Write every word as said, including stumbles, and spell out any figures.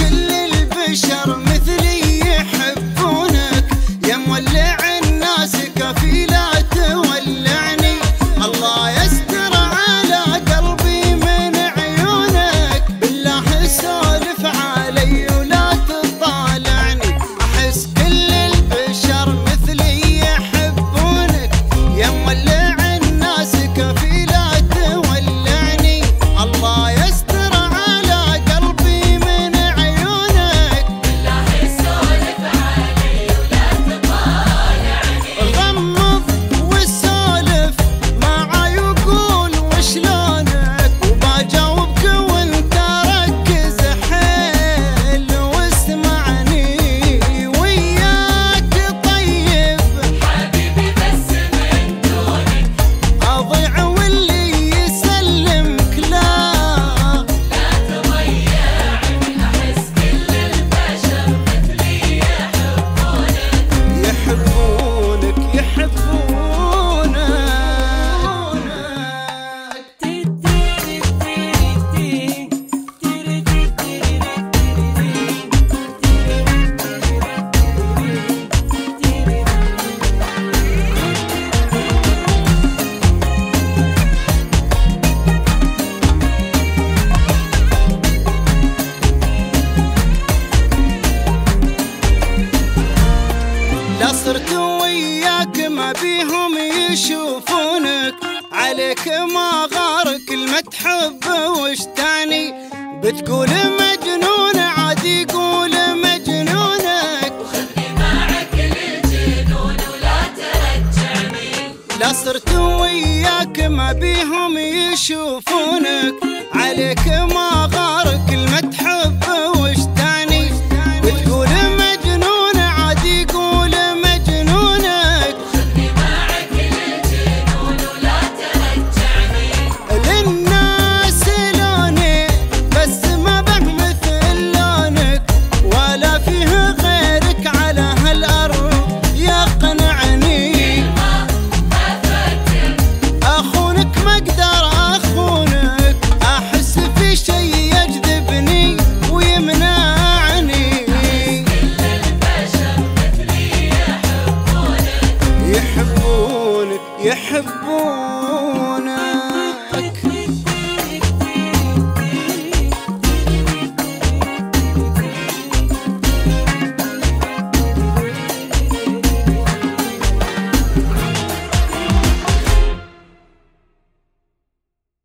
كل البشر مثلي يحبونك، يا مولع الناس كفي لا تولعني. الله يستر على قلبي من عيونك، بالله سولف علي ولا تطالعني. احس كل البشر مثلي يحبونك، يا مولع الناس كفي لا تولعني. الله يستر على قلبي من عيونك، بالله سولف علي ولا تطالعني. غمض وسولف معاي وقول وشلونك، وبجاوبك وانت ركز حيل واسمعني وياك طيب. حبيبي بس من دونك اضيع واللي يسلمك لا لا تضيعني. احس كل البشر مثلي يحبونك، يحبونك يحبونك. لا صرت وياك ما بيهم يشوفونك، عليك ما غارك كلمة تحب وش تعني. بتقول مجنون عادي قول مجنونك، وخذني معك للجنون ولا ترجعني. لا صرت وياك ما بيهم يشوفونك، عليك